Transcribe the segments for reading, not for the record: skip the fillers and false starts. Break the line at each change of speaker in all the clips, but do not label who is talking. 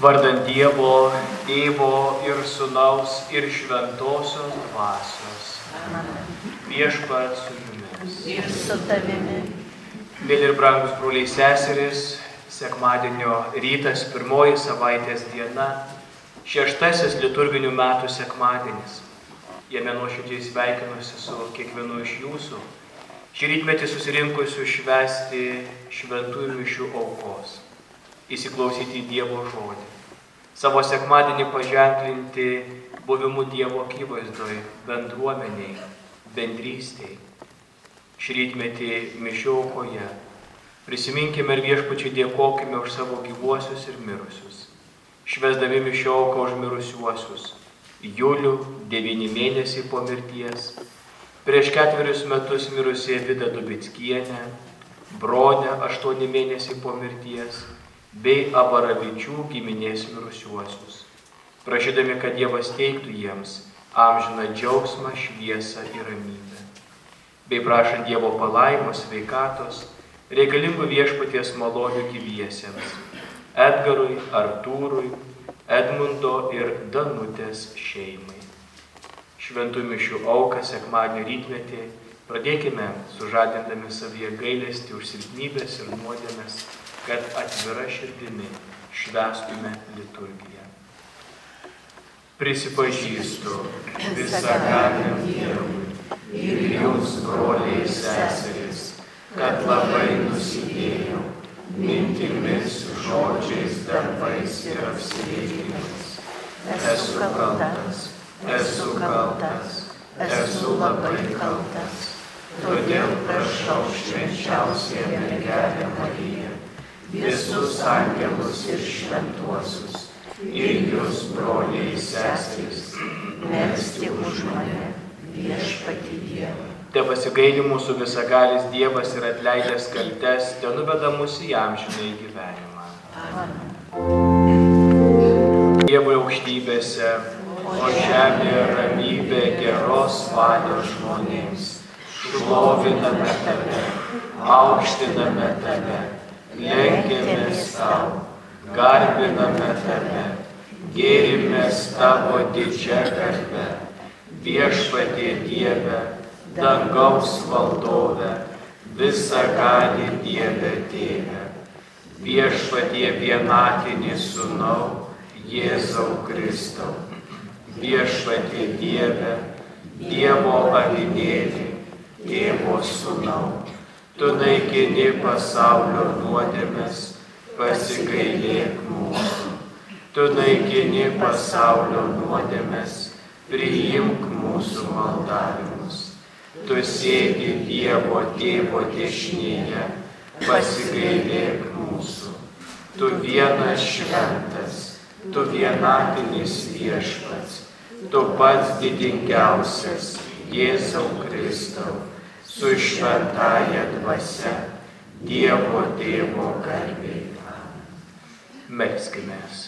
Vardant Dievo, Tėvo ir Sūnaus ir Šventosios Dvasios. Viešpats su jumis.
Ir su tavimi.
Mėly ir brangus broliai seserys, sekmadienio rytas, pirmoji savaitės diena, 6 liturginių metų sekmadienis. Jame nuoširdžiai sveikinuosi su kiekvienu iš jūsų, šį rytmetį susirinkusių švęsti šventųjų mišių aukos, įsiklausyti į Dievo žodį, savo sekmadienį paženklinti buvimu Dievo akivaizdoj, bendruomeniai, bendrystėj. Šį rytmetį mišių aukoje prisiminkime ir Viešpačiui dėkokime už savo gyvuosius ir mirusius, švęsdami mišių auką už mirusiuosius. Julių 9 mėnesiai po mirties, prieš 4 metus mirusią Vidą Dubickienę, Bronę 8 mėnesiai po mirties, bei Abaravičių giminės mirusiuosius, prašydami, kad Dievas teiktų jiems amžiną džiaugsmą, šviesą ir ramybę, bei prašant Dievo palaimos, sveikatos, reikalingų Viešpaties malonių gyviesiems, Edgarui, Artūrui, Edmundo ir Danutės šeimai. Šventų mišių auką sekmadienio rytmetį pradėkime sužadindami savyje gailestį už silpnybės ir nuodėmes, kad atvira širdimi švęstume liturgiją. Prisipažįstu visagaliam Dievui ir jums, broliai seserys, kad labai nusidėjau mintimis, žodžiais, darbais ir apsireikimais. Esu kaltas, esu labai kaltas. Todėl prašau švenčiausiąją mergelę Mariją, visus angelus ir šventuosius, ir jūs, broliai seserys, melsti už mane, Viešpatį Dievą. Tepasigaili mūsų visagalis Dievas ir atleidęs kaltes, tenuveda mus į amžinąjį gyvenimą. Dievui aukštybėse, o žemėje ramybė geros valios žmonėms. Šloviname tave, aukštiname tave, lenkiamės tau, garbiname tave, gėrimės tavo didžią garbę, Viešpatie Dieve, dangaus valdove, visagali Dieve Tėve, Viešpatie vienatinį Sūnau, Jėzau Kristau, Viešpatie Dieve, Dievo avinėli, Tėvo Sūnau, tu naikini pasaulio nuodėmes, pasigailėk mūsų. Tu naikini pasaulio nuodėmes, priimk mūsų maldavimus. Tu sėdi Dievo Tėvo dešinėje, pasigailėk mūsų. Tu vienas šventas, tu vienatinis Viešpats, tu pats didingiausias, Jėzau Kristau, su šventąja dvasia, Dievo Tėvo garbei. Melskimės.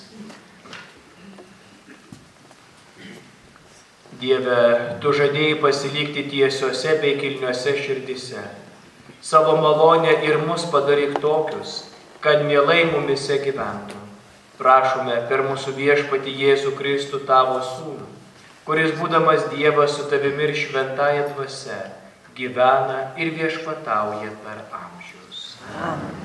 Dieve, tu žadėjai pasilikti tiesiose bei kilniuose širdise. Savo malonę ir mus padaryk tokius, kad mielai mumise gyventų. Prašome per mūsų Viešpatį Jėzų Kristų tavo Sūnų, kuris būdamas Dievas su tavimi ir šventąja dvasia, gyvena ir viešpatauja per amžius.
Amen.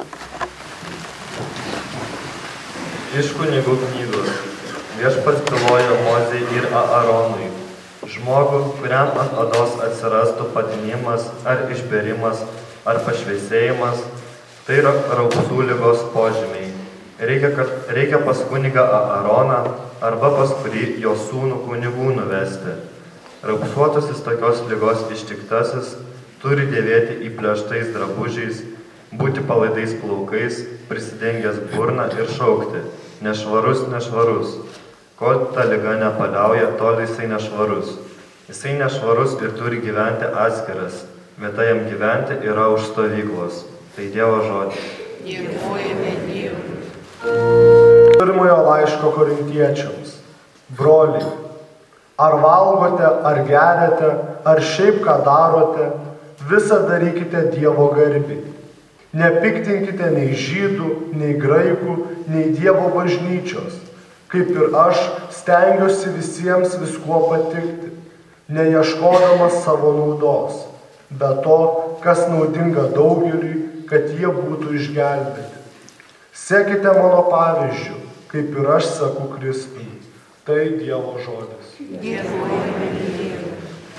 Iš kunigų knygos. Viešpats bylojo Mozei ir Aaronui, žmogų, kuriam ant odos atsirastų patinimas ar išbėrimas ar pašviesėjimas, tai yra raupsų ligos požymiai. Reikia pas kunigą Aaroną arba pas kurį jo sūnų kunigų nuvesti. Raupsuotasis tokios ligos ištiktasis turi dėvėti įplėštais drabužiais, būti palaidais plaukais, prisidengęs burną ir šaukti: nešvarus, nešvarus. Kol ta liga nepaliauja, tol jisai nešvarus. Jisai nešvarus ir turi gyventi atskiras. Vieta jam gyventi yra už stovyklos. Tai Dievo žodis.
Dėkojame Dievui.
Pirmojo laiško korintiečiams. Broliai, ar valgote, ar geriate, ar šiaip ką darote, visą darykite Dievo garbei. Nepiktinkite nei žydų, nei graikų, nei Dievo bažnyčios, kaip ir aš stengiuosi visiems viskuo patikti, neieškodamas savo naudos, bet to, kas naudinga daugeliui, kad jie būtų išgelbėti. Sekite mano pavyzdžiu, kaip ir aš seku Kristų. Tai Dievo žodis.
Dėkojame Dievui.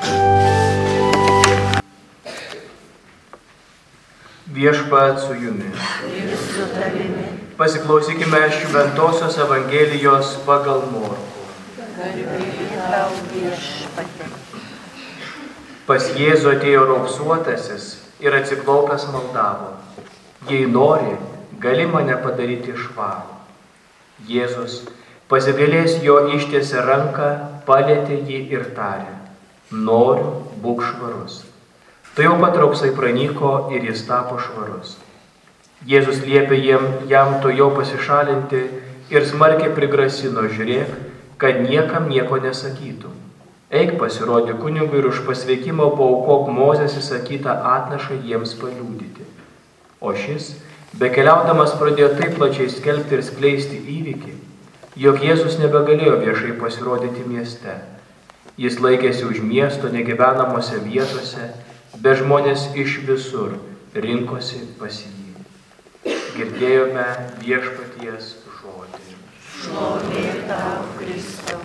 Viešpat su jumis.
Ir su tavimi.
Pasiklausykime Šventosios Evangelijos pagal Morkų.
Garbė tau, Viešpatie.
Pas Jėzų atėjo raupsuotasis ir atsiklaupęs maldavo: Jei nori, gali mane padaryti švarų. Jėzus, pasigailėjęs jo, ištiesė ranką, palietė jį ir tarė: Noriu, būk švarus. Tai jau pat raupsai pranyko ir jis tapo švarus. Jėzus liepė jam to jau pasišalinti ir smarkiai prigrasino: Žiūrėk, kad niekam nieko nesakytum. Eik pasirodė kunigui ir už pasveikimą paaukok Mozės įsakytą atnašą jiems paliudyti. O šis, bekeliaudamas, pradėjo taip plačiai skelbti ir skleisti įvykį, jog Jėzus nebegalėjo viešai pasirodyti mieste. Jis laikėsi už miesto negyvenamose vietose, bet žmonės iš visur rinkosi pas jį. Girdėjome Viešpaties žodį.
Šlovė tau, Kristau.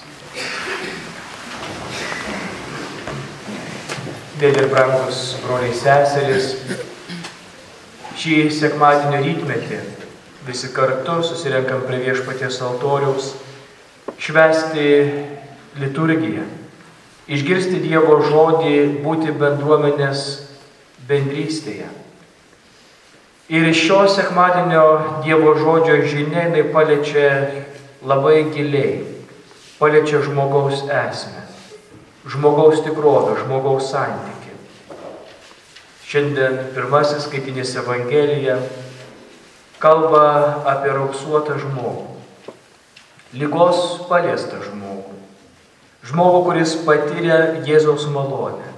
Dėdė ir brangus broliai seserys, šį sekmadienio rytmetį visi kartu susirenkam prie Viešpaties altoriaus švęsti liturgiją, išgirsti Dievo žodį, būti bendruomenės bendrystėje. Ir iš šio sekmadienio Dievo žodžio žinia jinai paliečia labai giliai, paliečia žmogaus esmę, žmogaus tikrovę, žmogaus santykį. Šiandien pirmasis skaitinys Evangelija kalba apie raupsuotą žmogų, ligos paliestą žmogų, žmogų, kuris patyrė Jėzaus malonę,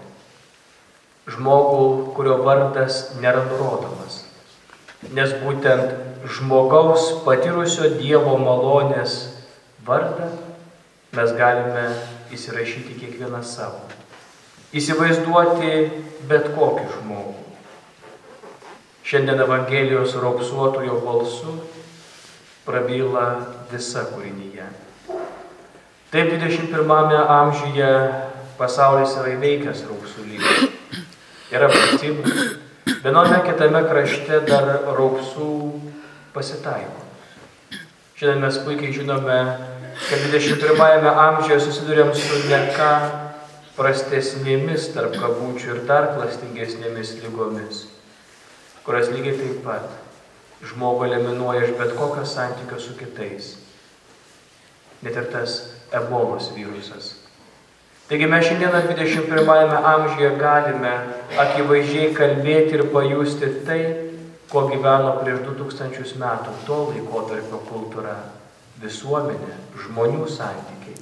žmogų, kurio vardas nėra nurodomas, nes būtent žmogaus patyrusio Dievo malonės vardą mes galime įsirašyti kiekvieną savo, įsivaizduoti bet kokį žmogų. Šiandien Evangelijos raupsuotojo balsu prabyla visa kūrinyje. Taip 21 amžiuje pasaulis yra įveikęs raupsų lygį. Yra vakcinų, viename kitame krašte dar raupsų pasitaiko. Šiandien mes puikiai žinome, kad 21 amžiuje susidurėm su ne ką prastesnėmis tarp kabučių ir dar klastingesnėmis lygomis, kurias lygiai taip pat žmogų eliminuoja iš bet kokio santykio su kitais. Net ir tas ebolos virusas. Taigi mes šiandieną 21 amžiuje galime akivaizdžiai kalbėti ir pajusti tai, ko gyveno prieš 2000 metų to laikotarpio kultūra, visuomenė, žmonių santykiai.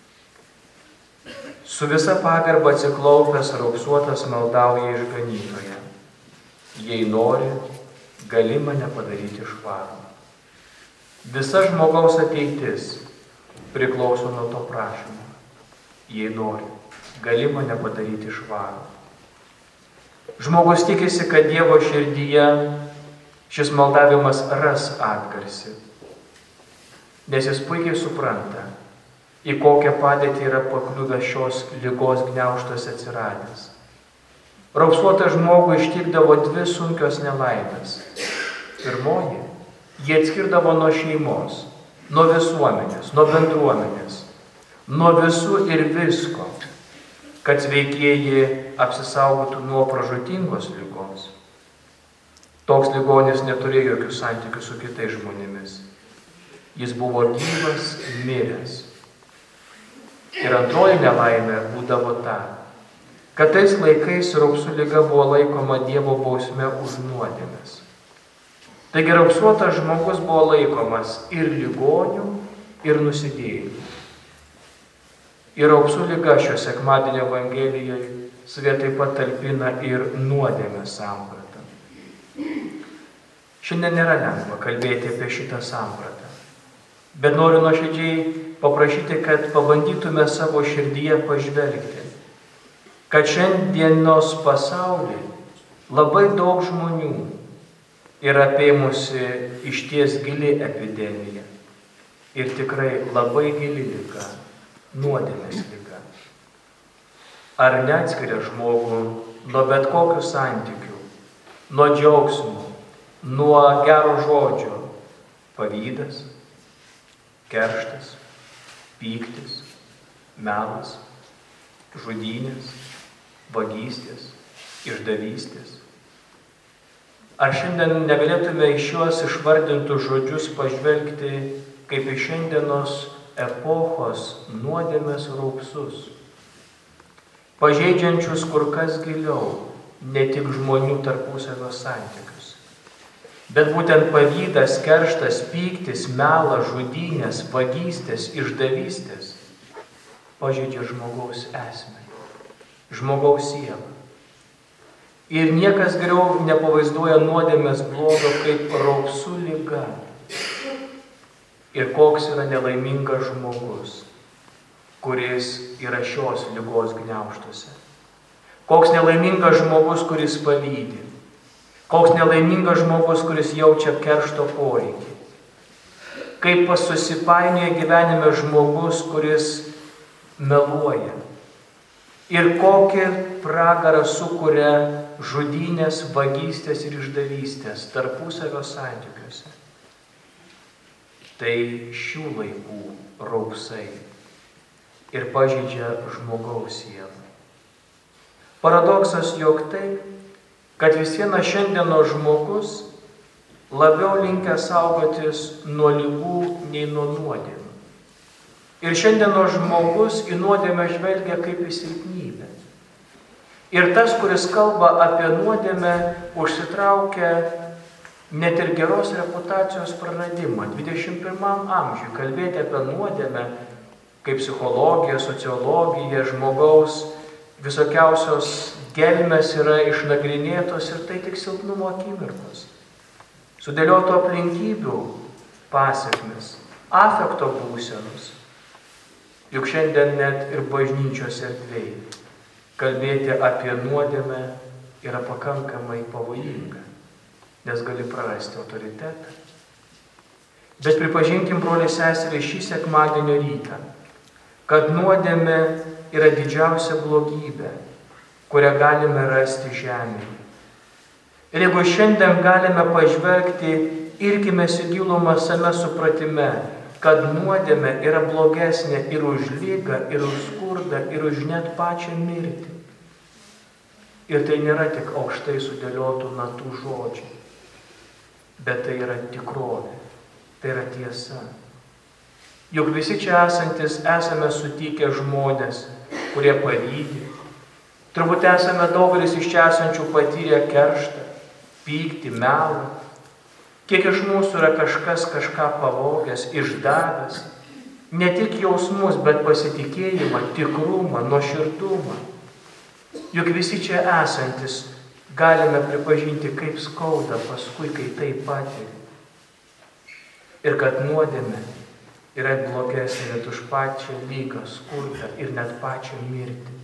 Su visa pagarba atsiklaupęs raupsuotas maldauja išganytoją: Jei nori, gali mane padaryti švarų. Visa žmogaus ateitis priklauso nuo to prašymo. Jei nori, gali mane padaryti švarų. Žmogus tikisi, kad Dievo širdyje šis maldavimas ras atgarsį, nes jis puikiai supranta, į kokią padėtį yra pakliuvęs šios ligos gniaužtas atsiradęs. Raupsuotą žmogų ištikdavo dvi sunkios nelaimės. Pirmoji, jie atskirdavo nuo šeimos, nuo visuomenės, nuo bendruomenės, nuo visų ir visko, kad sveikieji apsisaugotų nuo pražūtingos ligos. Toks ligonis neturėjo jokių santykių su kitais žmonėmis. Jis buvo gyvas, miręs. Ir antroji nelaimė būdavo ta, kad tais laikais raupsų liga buvo laikoma Dievo bausme už nuodėmes. Taigi raupsuotas žmogus buvo laikomas ir ligonių, ir nusidėjėlių. Ir raupsų liga šio sekmadienio Evangelijoje savie taip pat talpina ir nuodėmės sampratą. Šiandien nėra lengva kalbėti apie šitą sampratą, bet noriu nuoširdžiai paprašyti, kad pabandytume savo širdyje pažvelgti, kad šiandienos pasaulyje labai daug žmonių yra apėmusi išties gili epidemija ir tikrai labai gili liga, nuodėmės liga. Ar neatskiria žmogų nuo bet kokių santykių, nuo džiaugsmų, nuo gero žodžio, pavydas, kerštas, pyktis, melas, žudynės, vagystės, išdavystės. Ar šiandien negalėtume iš šiuos išvardintus žodžius pažvelgti kaip iš šiandienos epochos nuodėmės raupsus, pažeidžiančius kur kas giliau ne tik žmonių tarpusavio santykius, bet būtent pavydas, kerštas, pyktis, melas, žudynės, vagystės, išdavystės pažeidžia žmogaus esmę, žmogaus sielą. Ir niekas geriau nepavaizduoja nuodėmės blogo kaip raupsų liga. Ir koks yra nelaimingas žmogus, kuris yra šios ligos gniaužtuose. Koks nelaimingas žmogus, kuris pavydi. Koks nelaimingas žmogus, kuris jaučia keršto poreikį. Kaip susipainioja gyvenime žmogus, kuris meluoja. Ir kokį pragarą sukuria žudynės, vagystės ir išdavystės tarpusavio santykiuose. Tai šių laikų raupsai ir pažeidžia žmogaus sielą. Paradoksas jog tai, kad vis vienas šiandienos žmogus labiau linkęs saugotis nuo ligų nei nuo nuodėmių. Ir šiandienos žmogus į nuodėmę žvelgia kaip į silpnybę. Ir tas, kuris kalba apie nuodėmę, užsitraukia net ir geros reputacijos praradimą. 21 amžiuje kalbėti apie nuodėmę, kaip psichologija, sociologija, žmogaus visokiausios gelmės yra išnagrinėtos ir tai tik silpnumo akimirkos. Sudėliotų aplinkybių pasekmes, afekto būsenos. Juk šiandien net ir bažnyčios erdvėje kalbėti apie nuodėmę yra pakankamai pavojinga, nes gali prarasti autoritetą. Bet pripažinkim, broliai seserys, šį sekmadienio rytą, kad nuodėmė yra didžiausia blogybė, kurią galime rasti žemėje. Ir jeigu šiandien galime pažvelgti, irkimės į gilumą same supratime, kad nuodėmė yra blogesnė ir už ligą, ir už skurdą, ir už net pačią mirtį. Ir tai nėra tik aukštai sudėliotų natų žodžiai, bet tai yra tikrovė, tai yra tiesa. Juk visi čia esantis esame sutikę žmonės, kurie pavydi. Turbūt esame daugelis iš čia esančių patyrę kerštą, pyktį, melą. Kiek iš mūsų yra kažkas kažką pavogęs, išdavęs, ne tik jausmus, bet pasitikėjimą, tikrumą, nuoširdumą. Juk visi čia esantis galime pripažinti, kaip skauda paskui, kai tai patiri. Ir kad nuodėmė yra blogesnė net už pačią lygą, skurdą ir net pačią mirtį.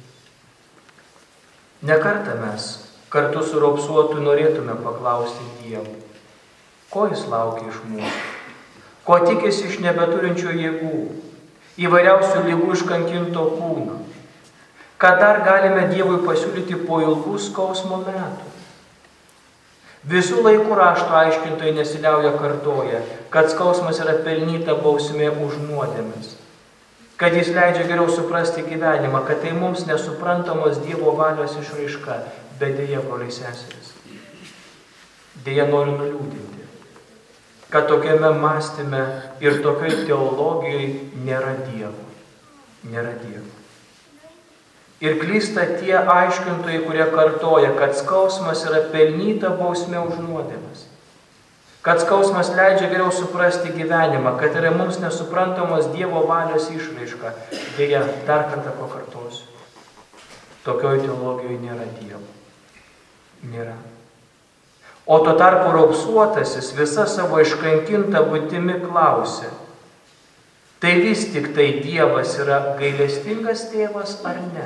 Nekartą mes kartu su raupsuotu norėtume paklausti Dievo, ko jis laukia iš mūsų, ko tikisi iš nebeturinčio jėgų, įvairiausių ligų iškankinto kūno, ką dar galime Dievui pasiūlyti po ilgų skausmo metų. Visų laikų rašto aiškintojai nesiliauja kartoja, kad skausmas yra pelnyta bausmė už nuodėmes, kad jis leidžia geriau suprasti gyvenimą, kad tai mums nesuprantamos Dievo valios išraiška, bet dėja, broliai seserys. Dėja noriu nuliūdinti, kad tokiame mąstyme ir tokiai teologijai nėra Dievo. Nėra Dievo. Ir klysta tie aiškintojai, kurie kartoja, kad skausmas yra pelnyta bausmė už nuodėmes. Kad skausmas leidžia geriau suprasti gyvenimą, kad yra mums nesuprantamos Dievo valios išraiška. Dėja, dar kartą pakartosiu. Tokioj teologijoje nėra Dievo. Nėra. O tuo tarpu raupsuotasis visa savo iškankinta būtimi klausia, tai vis tik tai Dievas yra gailestingas tėvas ar ne?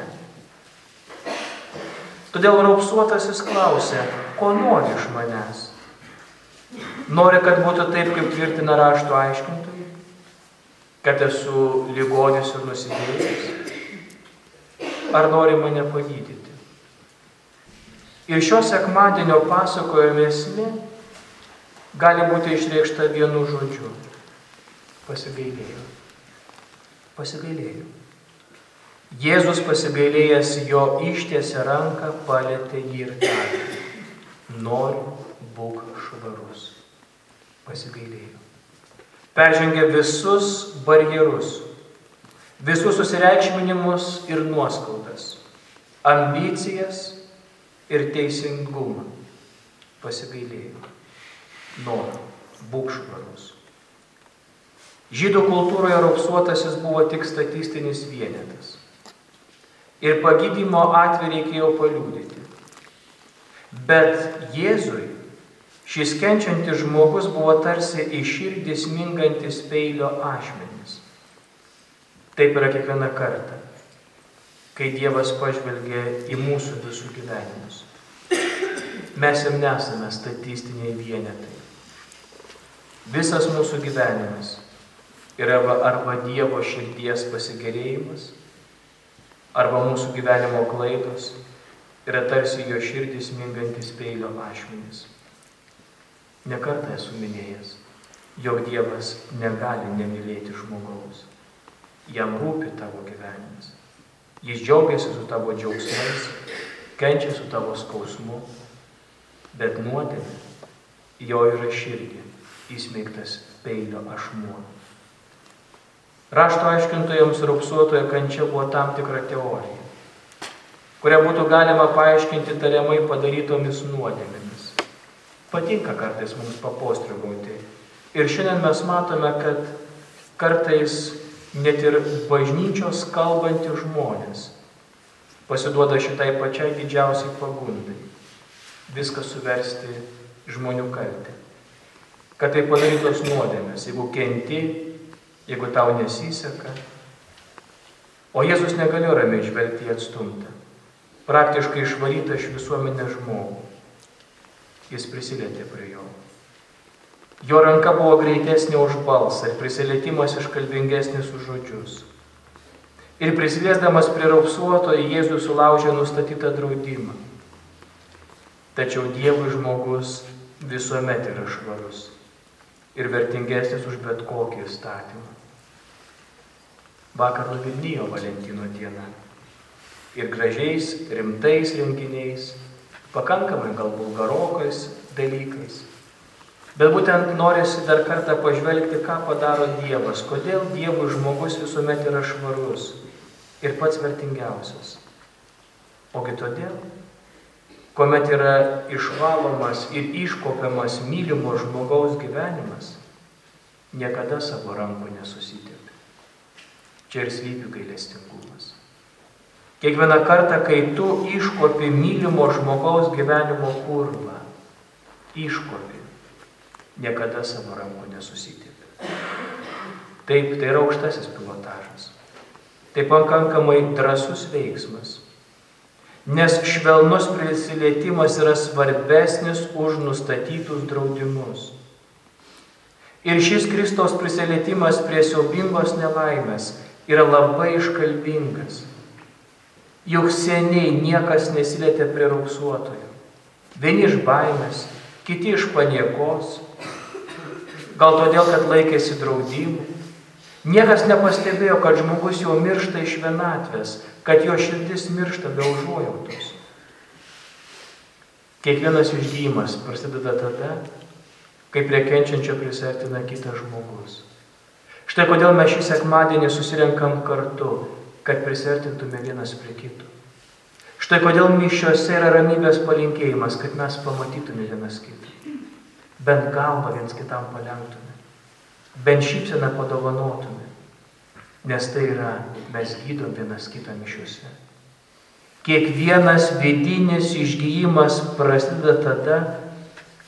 Todėl raupsuotasis klausia, ko nori iš manęs? Nori, kad būtų taip, kaip tvirtina rašto aiškintojai, kad esu ligonis ir nusidėjęs? Ar nori mane pagydyti? Ir šio sekmadienio pasakojimo esmė gali būti išreikšta vienu žodžiu. Pasigailėjo. Pasigailėjo. Jėzus pasigailėjęs jo ištiesė ranką, palietė jį ir tarė, noriu, būk švarus. Pasigailėjo. Peržengė visus barjerus, visus susireikšminimus ir nuoskaudas, ambicijas ir teisingumą. Pasigailėjo. Noriu, būk švarus. Žydų kultūroje raupsuotasis buvo tik statistinis vienetas. Ir pagydymo atveju reikėjo paliudyti. Bet Jėzui šis kenčiantis žmogus buvo tarsi į širdį smingantis peilio ašmenis. Taip yra kiekviena kartą, kai Dievas pažvelgia į mūsų visų gyvenimus. Mes jau nesame statistiniai vienetai. Visas mūsų gyvenimas yra arba Dievo širdies pasigerėjimas, arba mūsų gyvenimo klaidos yra tarsi jo širdis smingantis peilio ašmenis. Ne kartą esu minėjęs, jog Dievas negali nemylėti žmogaus. Jam rūpi tavo gyvenimas. Jis džiaugiasi su tavo džiaugsmais, kenčia su tavo skausmu, bet nuodėmė jo yra širdį įsmeigtas peilio ašmuo. Rašto aiškintojams raupsuotojo kančia buvo tam tikra teorija, kurią būtų galima paaiškinti tariamai padarytomis nuodėmėmis. Patinka kartais mums papostrigauti. Ir šiandien mes matome, kad kartais net ir bažnyčios kalbantys žmonės pasiduoda šitai pačiai didžiausiai pagundai. Viską suversti žmonių kaltę. Kad tai padarytos nuodėmės, jeigu kenti, jeigu tau nesiseka. O Jėzus negalėjo ramiai žvelgti į atstumtą, praktiškai išvarytą iš visuomenės žmogų. Jis prisilietė prie jo. Jo ranka buvo greitesnė už balsą ir prisilietimas iškalbingesnis už žodžius. Ir prisiliesdamas prie raupsuotojo, Jėzus sulaužė nustatytą draudimą. Tačiau Dievui žmogus visuomet yra švarus ir vertingesnis už bet kokį įstatymą. Vakar nuvilnijo Valentino diena. Ir gražiais, rimtais renginiais, pakankamai gal vulgarokais dalykais. Bet būtent norisi dar kartą pažvelgti, ką padaro Dievas, kodėl Dievui žmogus visuomet yra švarus ir pats vertingiausias. Ogi todėl, kuomet yra išvalomas ir iškopiamas mylimo žmogaus gyvenimas, niekada savo rankų nesusitepė. Čia ir slypi gailestingumas. Kiekvieną kartą, kai tu iškopi mylimo žmogaus gyvenimo purvą, iškopi, niekada savo rankų nesusitepė. Taip, tai yra aukštasis pilotažas. Tai pakankamai drąsus veiksmas. Nes švelnus prisilietimas yra svarbesnis už nustatytus draudimus. Ir šis Kristaus prisilietimas prie siaubingos nelaimės yra labai iškalbingas. Juk seniai niekas nesilietė prie raupsuotojo. Vieni iš baimės, kiti iš paniekos, gal todėl, kad laikėsi draudimų. Niekas nepastebėjo, kad žmogus jau miršta iš vienatvės, kad jo širdis miršta be užuojautos. Kiekvienas išgyjimas prasideda tada, kai prie kenčiančio prisiartina kitas žmogus. Štai kodėl mes šį sekmadienį susirenkam kartu, kad prisiartintume vienas prie kito. Štai kodėl mišiose yra ramybės palinkėjimas, kad mes pamatytume vienas kitą. Bent galvą viens kitam palenktume. Bent šypseną padovanotume. Nes tai yra, mes gydom vienas kitą mišiuose. Kiekvienas vidinis išgijimas prasideda tada,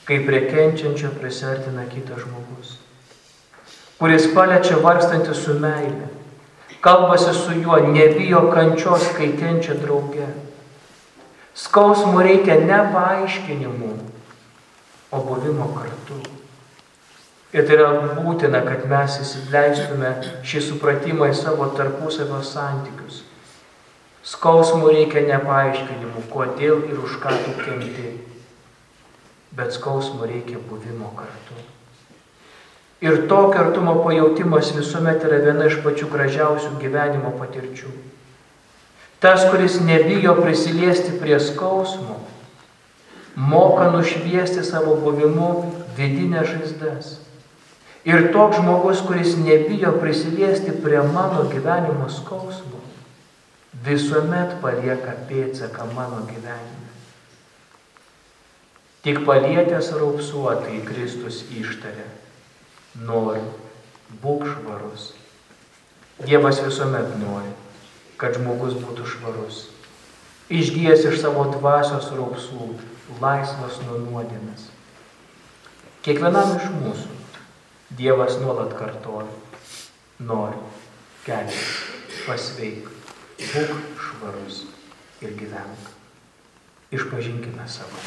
kai prie kenčiančio prisiartina kitas žmogus, kuris paliečia vargstantį su meile, kalbasi su juo, nebijo kančios, kai kenčia drauge. Skausmų reikia ne paaiškinimų, o buvimo kartu. Ir tai yra būtina, kad mes įsileistume šį supratimą į savo tarpusavio santykius. Skausmų reikia ne paaiškinimų, kodėl ir už ką tu kenti, bet skausmų reikia buvimo kartu. Ir to kartumo pajautimas visuomet yra viena iš pačių gražiausių gyvenimo patirčių. Tas, kuris nebijo prisiliesti prie skausmo, moka nušviesti savo buvimu vidinės žaizdas. Ir toks žmogus, kuris nebijo prisiliesti prie mano gyvenimo skausmo, visuomet palieka pėdsaką mano gyvenime. Tik palietęs raupsuotai Kristus ištarė: noriu, būk švarus. Dievas visuomet nori, kad žmogus būtų švarus, išgijęs iš savo dvasios raupsų, laisvas nuo nuodėmės. Kiekvienam iš mūsų Dievas nuolat kartoja: nori, kelkis, pasveik, būk švarus ir gyvenk. Išpažinkime savo.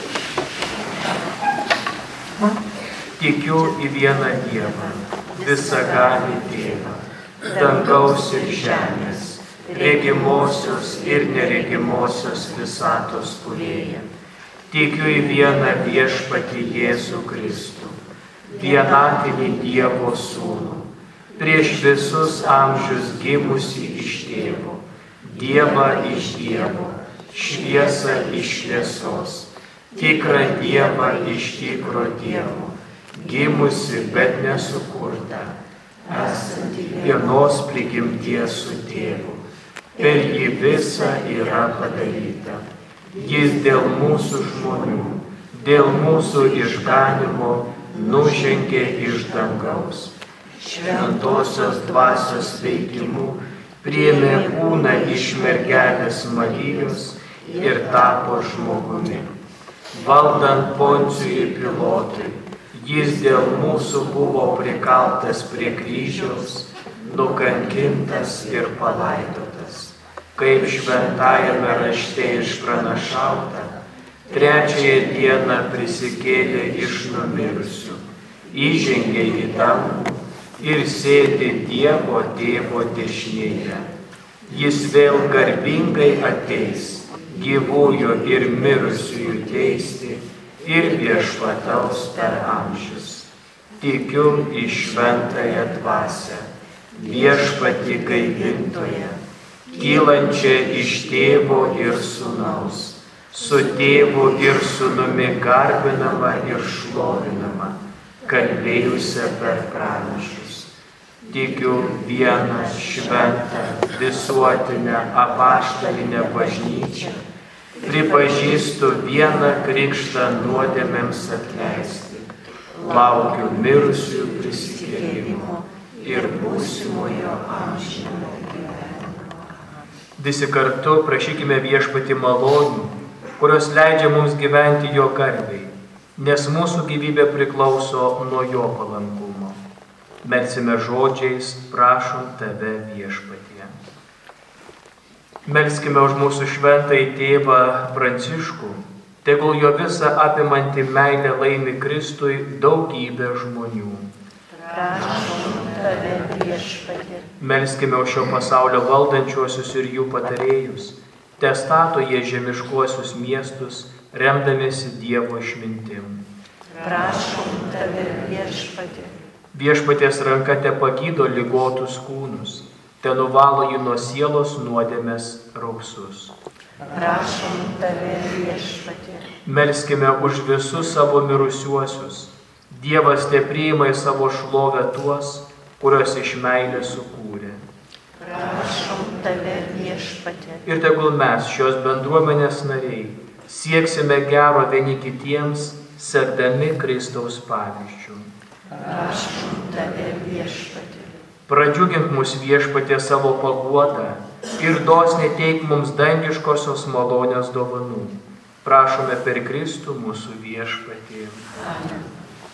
Tikiu į vieną Dievą, visagalį Tėvą, dangaus ir žemės, regimosios ir neregimosios visatos kūrėją. Tikiu į vieną Viešpatį Jėzų Kristų, vienatinį Dievo Sūnų, prieš visus amžius gimusį iš Tėvo, Dievą iš Dievo, šviesą iš šviesos, tikrą Dievą iš tikro Dievo, gimusi, bet nesukurta, esanti vienos prigimties su Tėvu, per jį visa yra padaryta. Jis dėl mūsų žmonių, dėl mūsų išganymo nužengė iš dangaus. Šventosios dvasios veikimu priėmė kūną iš mergelės Marijos ir tapo žmogumi. Valdant Poncijui Pilotui, jis dėl mūsų buvo prikaltas prie kryžiaus, nukankintas ir palaidotas. Kaip šventajame rašte išpranašauta, trečiąją dieną prisikėlė iš numirusių, įžengė į dangų ir sėdi Dievo Tėvo dešinėje. Jis vėl garbingai ateis, gyvųjų ir mirusiųjų teisti ir viešpataus per amžius. Tikiu į šventąją dvasią, Viešpatį gaivintoją, kylančią iš Tėvo ir Sūnaus, su Tėvu ir Sūnumi garbinama ir šlovinama, kalbėjusią per pranašus. Tikiu vieną šventą visuotinę apaštalinę bažnyčią, pripažįstu vieną krikštą nuodėmėms atleisti, laukiu mirusiųjų prisikėlimo ir būsimojo amžino gyvenimo. Visi kartu prašykime Viešpatį malonių, kurios leidžia mums gyventi jo garbei, nes mūsų gyvybė priklauso nuo jo palankumo. Melsime žodžiais, prašom tave Viešpatie. Melskime už mūsų šventąjį tėvą Pranciškų, tegul jo visą apimantį meilę laimi Kristui daugybę žmonių.
Prašom tave Viešpatie.
Melskime už šio pasaulio valdančiuosius ir jų patarėjus, testato jie žemiškuosius miestus, remdamiesi Dievo išmintim.
Prašom tave Viešpatie.
Viešpaties ranka te pagydo ligotus kūnus, te nuvalo jį nuo sielos nuodėmės raupsus.
Prašom tave Viešpatie.
Melskime už visus savo mirusiuosius. Dievas te priima į savo šlovę tuos, kuriuos iš meilės sukūrė.
Prašom tave Viešpatie.
Ir tegul mes, šios bendruomenės nariai, sieksime gero vieni kitiems, sekdami Kristaus pavyzdžiu.
Prašom tave Viešpatie.
Pradžiugink mus Viešpatie savo paguodą ir dosniai teik mums dangiškosios malonės dovanų. Prašome per Kristų mūsų viešpatį.
Amen.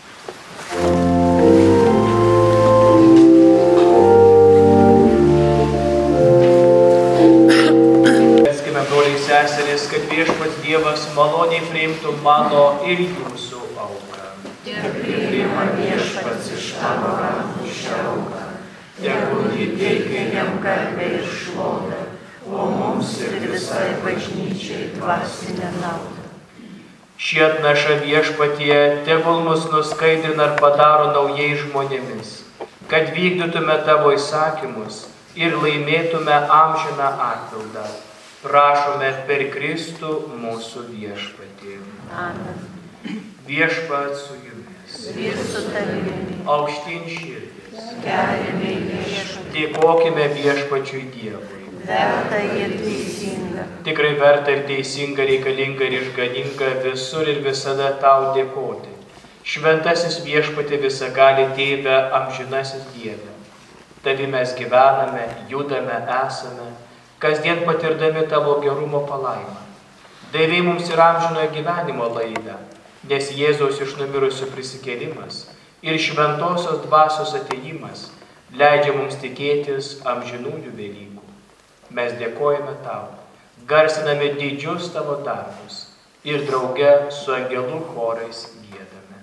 Melskime, broliai seserys, kad viešpats Dievas maloniai priimtų mano ir jūsų auką.
Ir priima viešpats iš tavo rankų šią auką. Tegul ji teikia jam garbę ir šlovę, o mums ir visai bažnyčiai dvasinę naudą.
Šį atnašą viešpatie tegul mus nuskaidrina ir padaro naujais žmonėmis, kad vykdytume tavo įsakymus ir laimėtume amžiną atpildą. Prašome per Kristų mūsų viešpatį.
Amen.
Viešpats su jumis.
Ir su tavimi.
Aukštyn širdis.
Keliame viešpatį.
Dėkokime viešpačiui Dievui.
Verta ir teisinga.
Tikrai verta ir teisinga, reikalinga ir išganinga visur ir visada tau dėkoti. Šventasis viešpatį visagali Tėve, amžinasis Dieve. Tavi mes gyvename, judame, esame, kasdien patirdami tavo gerumo palaimą. Davei mums ir amžinojo gyvenimo laidą, nes Jėzaus iš numirusių prisikėlimas ir šventosios dvasios atėjimas leidžia mums tikėtis amžinųjų Velykų. Mes dėkojame tau, garsiname didžius tavo darbus ir drauge su angelų chorais giedame.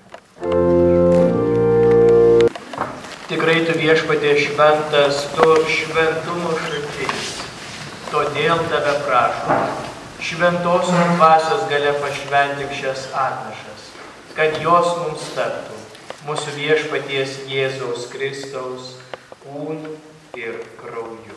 Tikrai tu viešpatie šventas, tu šventumo šaltinis, todėl tave prašome, šventosios dvasios galia pašventink šias atnašas, kad jos mums taptų mūsų viešpaties Jėzaus Kristaus kūnu ir krauju.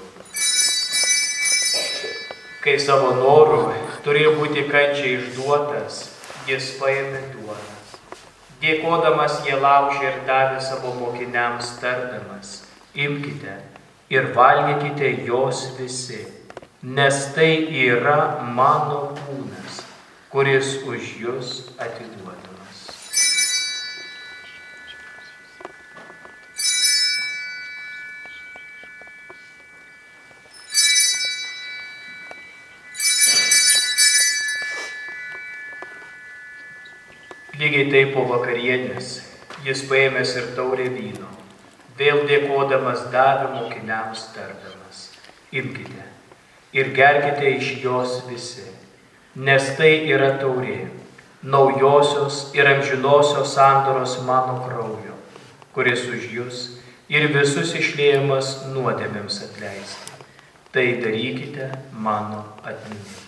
Kai savo norų turėjo būti kančiai išduotas, jis paėmė duoną. Dėkodamas jie laužė ir davė savo mokiniams tardamas, imkite ir valgykite jos visi, nes tai yra mano kūnas, kuris už jus atiduodamas. Lygiai taip po vakarienės jis paėmęs ir taurę vyno, vėl dėkodamas davė mokiniams tardamas, imkite ir gerkite iš jos visi, nes tai yra taurė, naujosios ir amžinosios sandoros mano kraujo, kuris už jus ir visus išliejamas nuodėmėms atleisti. Tai darykite mano atminimui.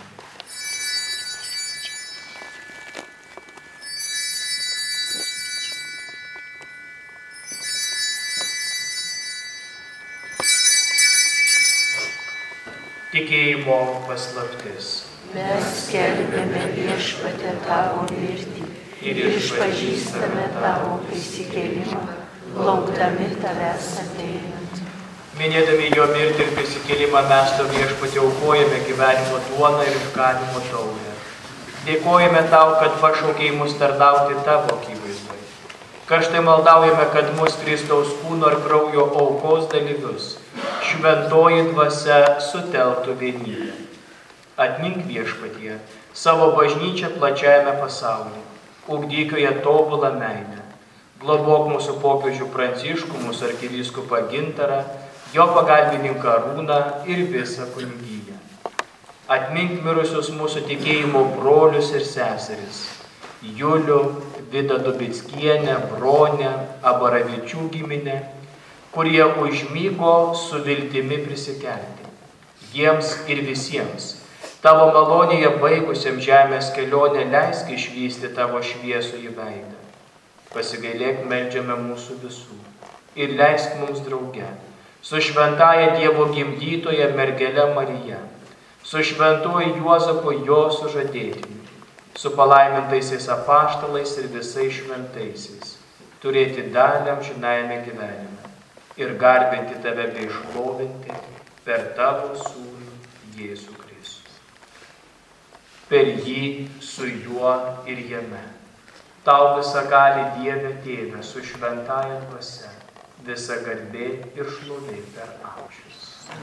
Tikėjimo paslaptis.
Mes skelbėme viešpatę tavo mirtį ir išpažįstame tavo prisikėlimą, laukdami tavęs ateinant.
Minėdami jo mirtį ir prisikėlimą mes tau viešpatie aukojame gyvenimo duoną ir išganimo taurę. Dėkojame tau, kad pašaukei mus tarnauti tavo akivaizdoje. Karštai maldaujame, kad mus Kristaus kūno ir kraujo aukos dalyvius šventoji dvasia sutelktų vienybę. Atmink viešpatie savo bažnyčią plačiajame pasaulyje, ugdyk joje tobulą meilę. Globok mūsų popiežių Pranciškų, mūsų arkivyskupą Gintarą, jo pagalbininką Arūną ir visą kunigiją. Atmink mirusius mūsų tikėjimo brolius ir seseris, Julių, Vidą Dubickienę, Bronę, Abaravičių giminę, kurie užmygo su viltimi prisikelti. Jiems ir visiems, tavo malonėje baigusiam žemės kelionę, leisk išvysti tavo šviesųjį veidą. Pasigailėk, meldžiame mūsų visų ir leisk mums drauge, su šventaja Dievo gimdytoja mergele Marija, su šventuoju Juozapu jo sužadėtiniu, su palaimintaisiais apaštalais ir visais šventaisiais, turėti dalį amžinajame gyvenime ir garbinti tave bei šlovinti per tavo sūnų Jėzų Kristų. Per jį, su juo ir jame. Tau visagali Dieve Tėve su šventąja dvasia, visa garbė ir šlovė per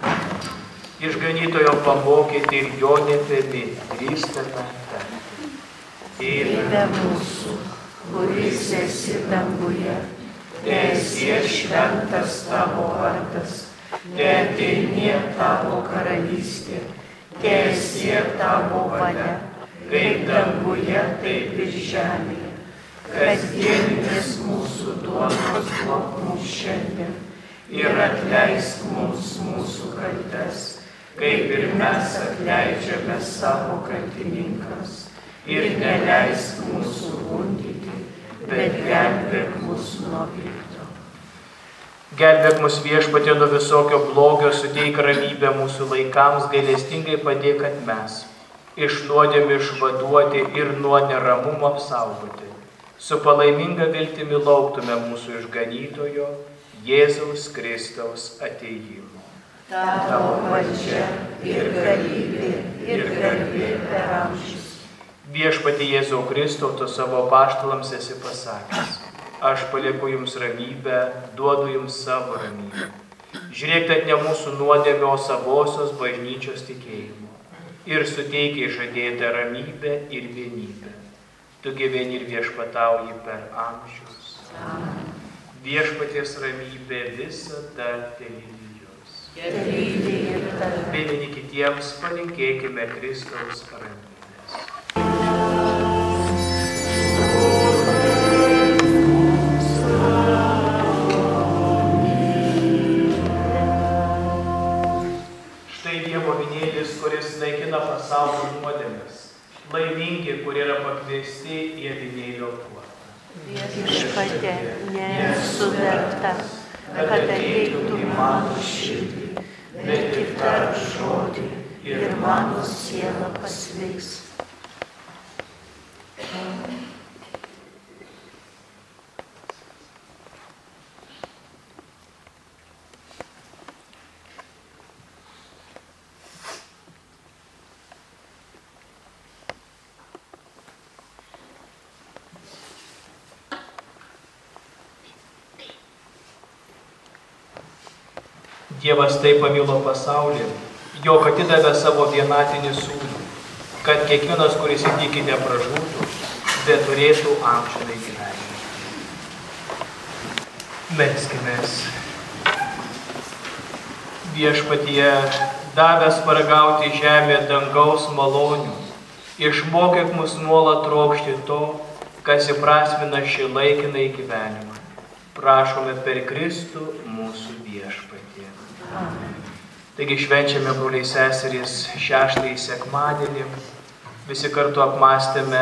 amžius. Išganytojo pamokyti ir jo nepėmi drįstame tarti.
Tėve mūsų, kuris esi danguje, teesie šventas tavo vardas, teateinie tavo karalystė, teesie tavo valia, kaip danguje, taip ir žemėje. Kasdieninės mūsų duonos duok mums šiandien ir atleisk mums mūsų kaltes, kaip ir mes atleidžiame savo kaltininkams. Ir neleisk mūsų gundyti, bet gelbėk mus nuo pikto.
Gelbėk mus Viešpatie nuo visokio blogio, suteik ramybę mūsų laikams, gailestingai padėk, kad mes iš nuodėmių išvaduoti ir nuo neramumo apsaugoti. Su palaiminga viltimi lauktume mūsų išganytojo, Jėzaus Kristaus atėjimo.
Tavo valdžia ir galybė ir garbė per amžius.
Viešpatie Jėzau Kristau, tu savo apaštalams esi pasakęs, aš palieku jums ramybę, duodu jums savo ramybę. Žiūrėk, kad ne mūsų nuodėmio, o savosios bažnyčios tikėjimo. Ir suteikia žadėtą ramybę ir vienybę. Tu gyveni ir viešpatauji per amžius.
Amen.
Viešpaties ramybė visada telydi jus.
Telydi ir tave.
Vieni kitiems palinkėkime Kristaus ramybės. Štai Dievo avinėlis, kuris naikina pasaulio nuodėmes. Laimingi, kurie yra pakviesti į avinėlio puotą.
Viešpatie, nesu verta, kad ateitum į mano širdį, bet tik tark žodį ir mano siela pasveiks.
Dievas taip pamilo pasaulį, jog atidavė savo vienatinį sūnų, kad kiekvienas, kuris į jį nepražūtų, bet turėtų amžinąjį gyvenimą. Melskimės. Viešpatie, davęs paragauti žemę dangaus malonių, išmokyk mus nuolat trokšti to, kas įprasmina šį laikinąjį gyvenimą. Prašome per Kristų mūsų Viešpatie. Taigi švenčiame, broliai seserys, 6-ąjį sekmadienį. Visi kartu apmąstėme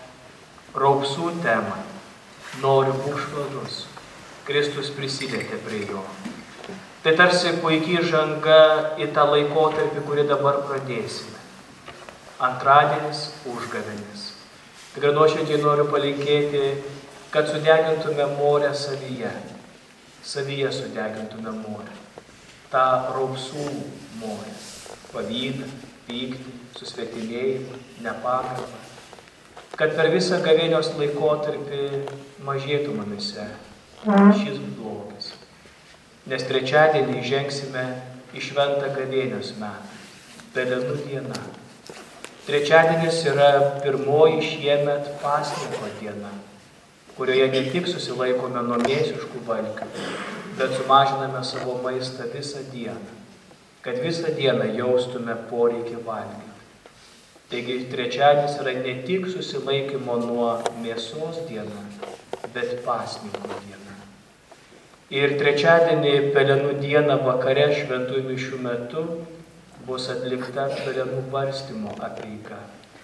raupsų temą. Noriu būk švarus. Kristus prisilietė prie jo. Tai tarsi puikiai žanga į tą laikotarpį, kurį dabar pradėsime. Antradienis, užgavėnis. Tikrai nuoširdžiai noriu palinkėti, kad sudegintume morę savyje. Savyje sudegintume morę. Ta raupsų morę. Pavydą, pyktį, susvetimėjimą, nepagarbą. Kad per visą gavėnios laikotarpį mažėtų mumyse šis blogis. Nes trečiadienį žengsime į šventą gavėnios metą. Pelenų diena. Trečiadienis yra pirmoji šiemet pasninko diena, kurioje ne tik susilaikome nuo mėsiškų valgių, bet sumažiname savo maistą visą dieną, kad visą dieną jaustume poreikį valgyti. Taigi trečiadienis yra ne tik susilaikymo nuo mėsos diena, bet pasninko diena. Ir trečiadienį pelenų dieną vakare šventųjų mišių metu bus atlikta pelenų barstymo apeiga.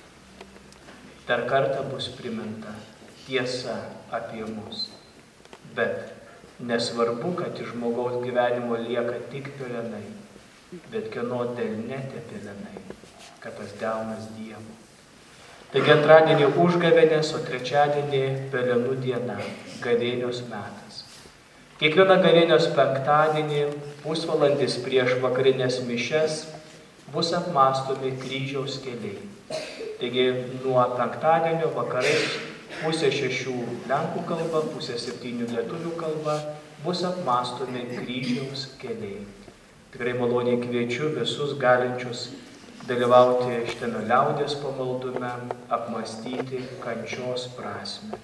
Dar kartą bus priminta tiesa apie mus. Bet nesvarbu, kad iš žmogaus gyvenimo lieka tik pelenai, bet kieno delne tie pelenai, kad tas delnas Dievo. Taigi antradienį užgavėnės, o trečiadienį pelenų diena, gavėnios metas. Kiekvieną gavėnios penktadienį, pusvalandis prieš vakarinės mišias, bus apmąstomi kryžiaus keliai. Taigi nuo penktadienio vakarais 5:30 lenkų kalba, 6:30 lietuvių kalba bus apmąstomi kryžiaus keliai. Tikrai maloniai kviečiu visus galinčius dalyvauti šitame liaudės pamaldume, apmąstyti kančios prasme.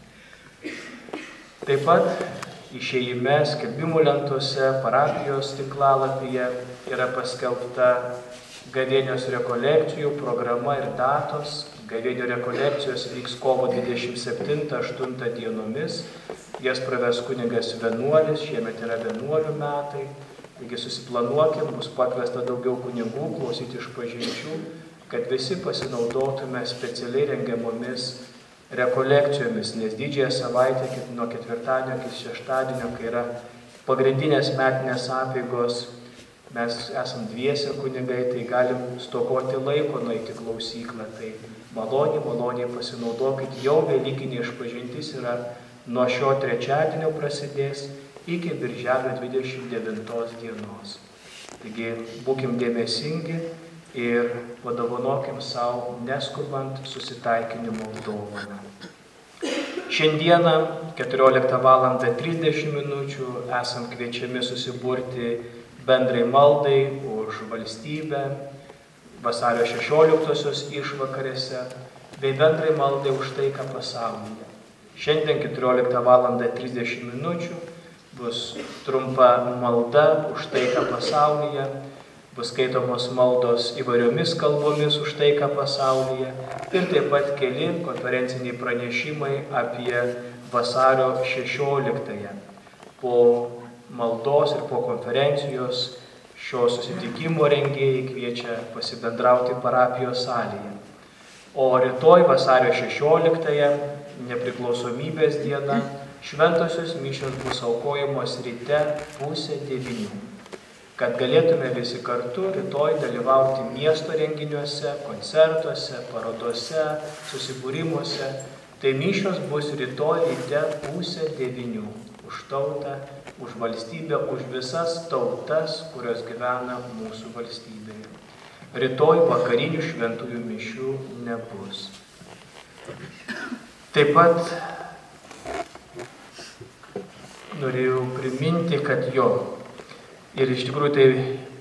Taip pat išėjime skelbimų lentose, parapijos tinklalapyje yra paskelbta gavėnios rekolekcijų programa ir datos. Gavėnių rekolekcijos vyks kovo 27-8 dienomis. Jas praves kunigas vienuolis, šiemet yra vienuolių metai. Taigi susiplanuokim, bus pakviesta daugiau kunigų klausyti išpažinčių, kad visi pasinaudotume specialiai rengiamomis rekolekcijomis, nes didžiąją savaitę nuo ketvirtadienio iki šeštadienio, kai yra pagrindinės metinės apeigos, mes esam dviese kunigai, tai galim stokoti laiko nueiti klausyklą. Tai maloniai pasinaudokit, jau velykinė išpažintis yra nuo šio trečiadienio prasidės iki birželio 29 dienos. Taigi būkim dėmesingi ir padovanokim savo neskubant susitaikinimo dovaną. Šiandieną 14:30 esam kviečiami susiburti bendrai maldai už valstybę, vasario 16-osios išvakarėse, bei bendrai maldai už taiką pasaulyje. Šiandien 14:30 bus trumpa malda už taiką pasaulyje, bus skaitomos maldos įvairiomis kalbomis už taiką pasaulyje ir taip pat keli konferenciniai pranešimai apie vasario 16-ąją. Po maldos ir po konferencijos šio susitikimo rengėjai kviečia pasibendrauti parapijos salėje. O rytoj vasario 16-ąją, nepriklausomybės diena, šventosios mišios bus aukojamos ryte 8:30. Kad galėtume visi kartu rytoj dalyvauti miesto renginiuose, koncertuose, parodose, susibūrimuose, tai mišios bus rytoj ryte 8:30. Už tautą, už valstybę, už visas tautas, kurios gyvena mūsų valstybėje. Rytoj vakarinių šventųjų mišių nebus. Taip pat norėjau priminti, kad ir iš tikrųjų tai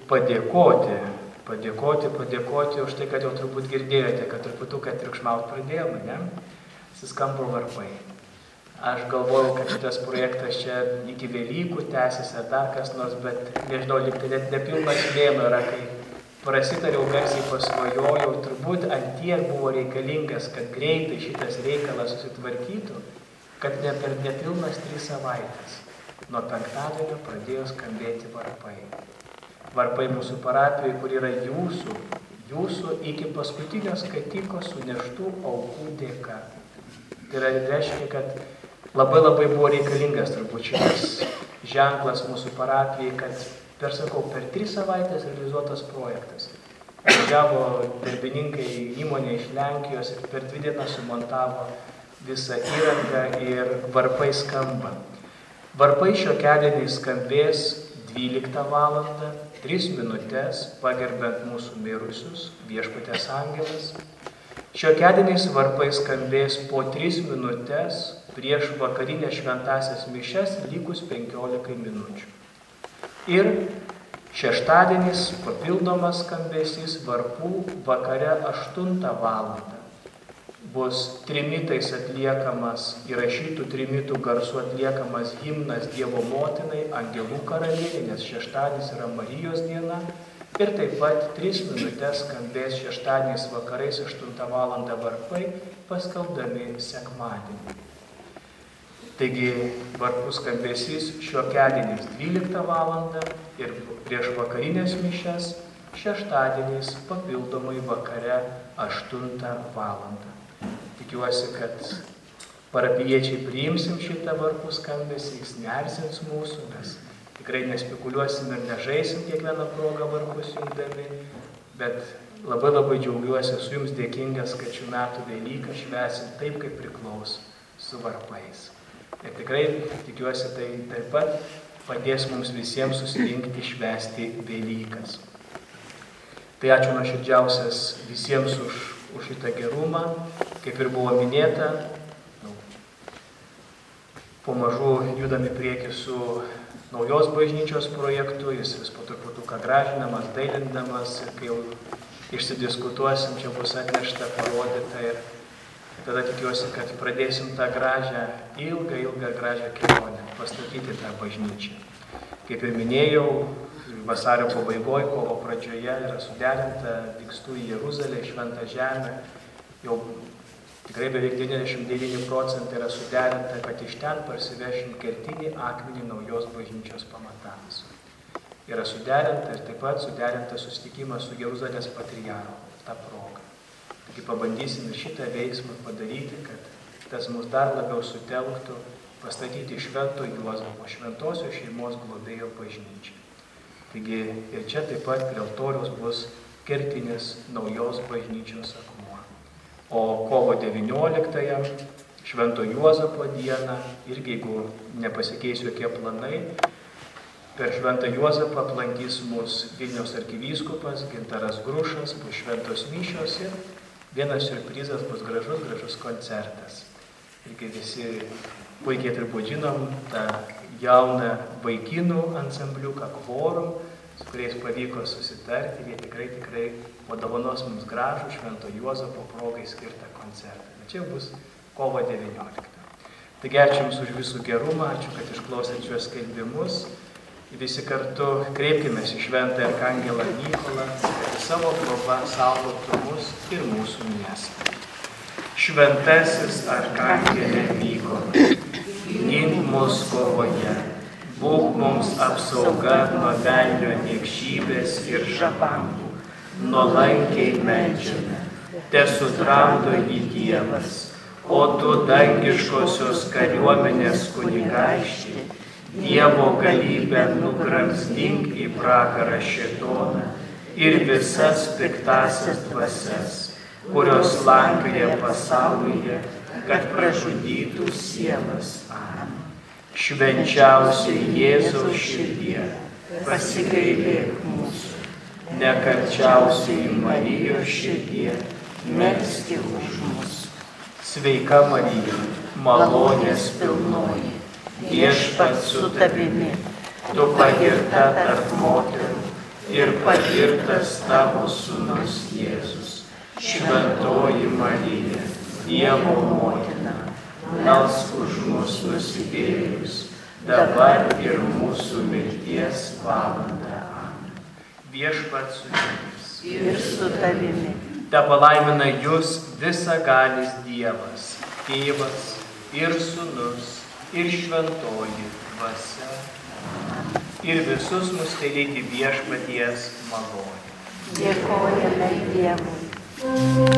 padėkoti už tai, kad jau turbūt girdėjote, kad truputuką triukšmaut pradėjome, ne? Suskambo varpai. Aš galvojau, kad šitas projektas čia iki Velykų tęsis ar dar kas nors, bet nežinau, lyg tai net nepilnas mėnuo yra, kai prasitariau garsiai pasvajojau, turbūt antiek buvo reikalingas, kad greitai šitas reikalas susitvarkytų, kad per nepilnas 3 savaitės nuo penktadienio pradėjo skambėti varpai. Varpai mūsų parapijai, kur yra jūsų iki paskutinio skatiko suneštų aukų dėka. Tai reiškia, kad labai buvo reikalingas turbūt šitas ženklas mūsų parapijai, kad per 3 savaitės realizuotas projektas. Važiavo darbininkai įmonė iš Lenkijos ir per 2 dienas sumontavo visą įrangą ir varpai skamba. Varpai šiokiadienį skambės 12 valandą, 3 minutės, pagerbent mūsų mirusius, Viešpaties angelas. Šiokiadieniais varpai skambės po 3 minutės prieš vakarinę šventąsias mišias likus 15 minučių. Ir šeštadienis papildomas skambesys varpų vakare 8 valandą. Bus trimitais atliekamas, įrašytų trimitų garsu atliekamas himnas Dievo motinai, angelų karalienei, nes šeštadienis yra Marijos diena. Ir taip pat 3 minutės skambės šeštadieniais vakarais 8 valandą varpai, paskelbdami sekmadienį. Taigi varpų skambesys šiokiadieniais 12 valandą ir prieš vakarinės mišias šeštadieniais papildomai vakare 8 valandą. Tikiuosi, kad parapijiečiai priimsim šitą varpų skambesį, jis neerzins mūsų, mes tikrai nespekuliuosim ir nežaisim kiekvieną progą varpus jungdami, bet labai džiaugiuosi, esu jums dėkingas, kad šių metų Velyką švęsim taip, kaip priklauso, su varpais. Ir tikrai tikiuosi, tai taip pat padės mums visiems susirinkti švęsti Velykas. Tai ačiū nuoširdžiausias visiems už šitą gerumą. Kaip ir buvo minėta, pamažu judami prieki su naujos bažnyčios projektu, jis vis po truputuką gražinamas, dailindamas, ir kai jau išsidiskutuosim, čia bus atnešta, parodyta ir tada tikiuosi, kad pradėsim tą gražią, ilgą gražią kelionę, pastatyti tą bažnyčią. Kaip ir minėjau, vasario pabaigoje, kovo pradžioje yra suderinta, vykstu į Jeruzalę, į Šventą Žemę, jau tikrai beveik 99% yra suderinta, kad iš ten parsivešim kertinį akmenį naujos bažnyčios pamatams. Yra suderinta ir taip pat suderinta susitikimas su Jeruzalės patriarchu tą progą. Taigi pabandysim ir šitą veiksmą padaryti, kad tas mus dar labiau sutelktų, pastatyti Švento Juozapo, šventosios šeimos globėjo bažnyčią. Taigi ir čia taip pat prie altoriaus bus kertinis naujos bažnyčios akmuo. O kovo 19-ąją, Švento Juozapo dieną, irgi jeigu nepasikeis jokie planai, per Šventą Juozapą aplankys mus Vilniaus arkivyskupas Gintaras Grušas, bus šventos mišios ir vienas siurprizas bus gražus koncertas. Irgi visi puikiai turbūt žinom tą jauną vaikinų ansambliuką Kvorum, su kuriais pavyko susitarti ir jie tikrai padovanos mums gražų Švento Juozapo progai skirtą koncertą. Bet čia bus kovo 19. Taigi ačiū Jums už Jūsų gerumą, ačiū, kad išklausėt šiuos skelbimus. Visi kartu kreipkimės į Šventąjį Arkangelą Mykolą, kad savo globa saugotų mus ir mūsų miestą. Šventasis Arkangelė Mykolai, gink mus kovoje, būk mums apsauga nuo velnio niekšybės ir žabangų, nuolankiai meldžiame, tesutramdo jį Dievas, o tu dangiškosios kariuomenės kunigaikšti, Dievo galybę nugramzdink į pragarą šėtoną ir visas piktasias dvasias, kurios lankioja pasaulyje, kad pražudytų sielas. Amen. Švenčiausiai Jėzaus širdie, pasigailėk mūsų. Nekalčiausiai Marijos širdie, melskis už mus. Sveika Marija, malonės pilnoji, Viešpats su tavimi, tu pagirta tarp moterų ir pagirtas tavo sūnus Jėzus. Šventoji Marija, Dievo motina, melsk už mus nusidėjėlius, dabar ir mūsų mirties valandą. Amen. Viešpats su jumis
Ir su tavimi.
Te palaimina jus visagalis Dievas, Tėvas ir Sūnus ir Šventoji Dvasia. Ir visus mus telėti viešpaties malonė.
Dėkojame Dievui.